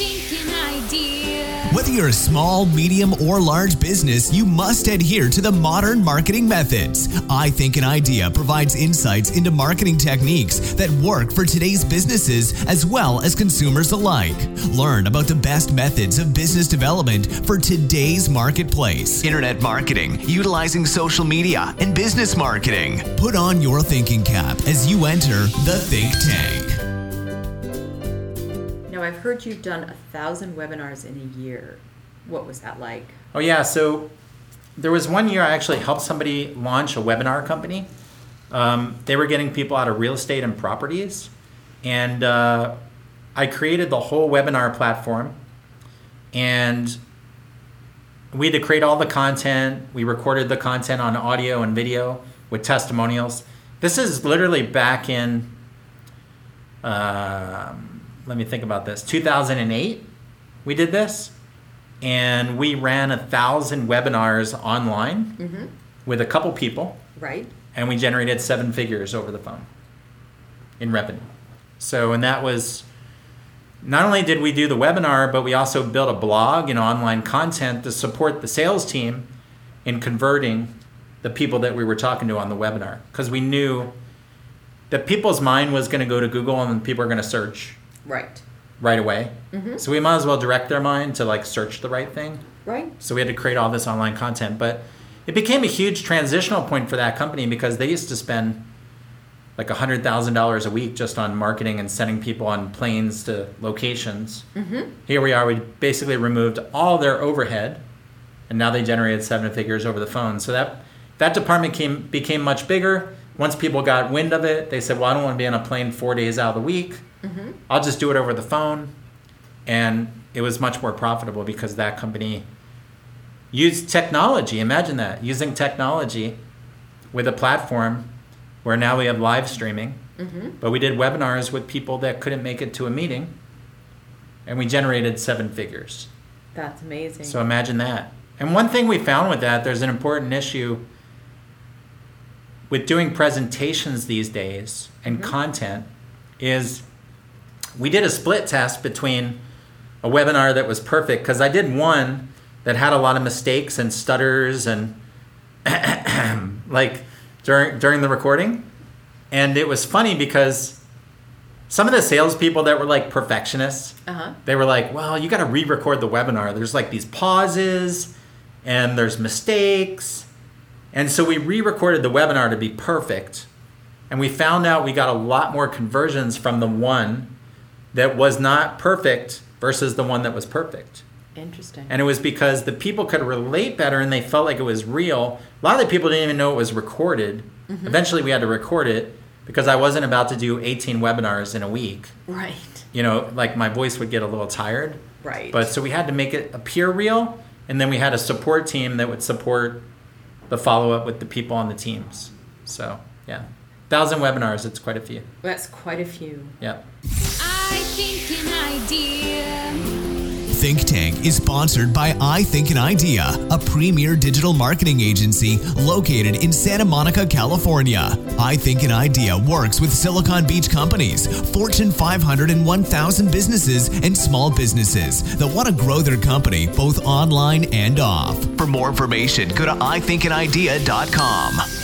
think an idea. Whether you're a small, medium, or large business, you must adhere to the modern marketing methods. I Think an Idea provides insights into marketing techniques that work for today's businesses as well as consumers alike. Learn about the best methods of business development for today's marketplace. Internet marketing, utilizing social media, and business marketing. Put on your thinking cap as you enter the Think Tank. Now, I've heard you've done 1,000 webinars in a year. What was that like? Oh yeah, so there was one year I actually helped somebody launch a webinar company. They were getting people out of real estate and properties. And I created the whole webinar platform. And we had to create all the content. We recorded the content on audio and video with testimonials. This is literally back in, let me think about this, 2008 we did this. And we ran 1,000 webinars online with a couple people. Right. And we generated 7 figures over the phone in revenue. So, and that was, not only did we do the webinar, but we also built a blog and online content to support the sales team in converting the people that we were talking to on the webinar. Because we knew that people's mind was going to go to Google and people are going to search right away. So we might as well direct their mind to like search the right thing. Right. So we had to create all this online content. But it became a huge transitional point for that company because they used to spend like $100,000 a week just on marketing and sending people on planes to locations. Here we are, we basically removed all their overhead and now they generated 7 figures over the phone. So that department became much bigger. Once people got wind of it, they said, well, I don't want to be on a plane 4 days out of the week. I'll just do it over the phone. And it was much more profitable because that company used technology. Imagine that, using technology with a platform where now we have live streaming. But we did webinars with people that couldn't make it to a meeting. And we generated 7 figures. That's amazing. So imagine that. And one thing we found with that, there's an important issue with doing presentations these days and content is we did a split test between a webinar that was perfect, because I did one that had a lot of mistakes and stutters and like during the recording. And it was funny because some of the salespeople that were like perfectionists, they were like, well, you got to re-record the webinar. There's like these pauses and there's mistakes. And so we re-recorded the webinar to be perfect. And we found out we got a lot more conversions from the one that was not perfect versus the one that was perfect. Interesting. And it was because the people could relate better and they felt like it was real. A lot of the people didn't even know it was recorded. Eventually we had to record it because I wasn't about to do 18 webinars in a week. Right. You know, like my voice would get a little tired. Right. But so we had to make it appear real. And then we had a support team that would support the follow-up with the people on the teams. So, yeah. 1,000 webinars, it's quite a few. That's quite a few. Yep. I think an idea. Think Tank is sponsored by I Think an Idea, a premier digital marketing agency located in Santa Monica, California. I Think an Idea works with Silicon Beach companies, Fortune 500 and 1,000 businesses, and small businesses that want to grow their company both online and off. For more information, go to ithinkanidea.com.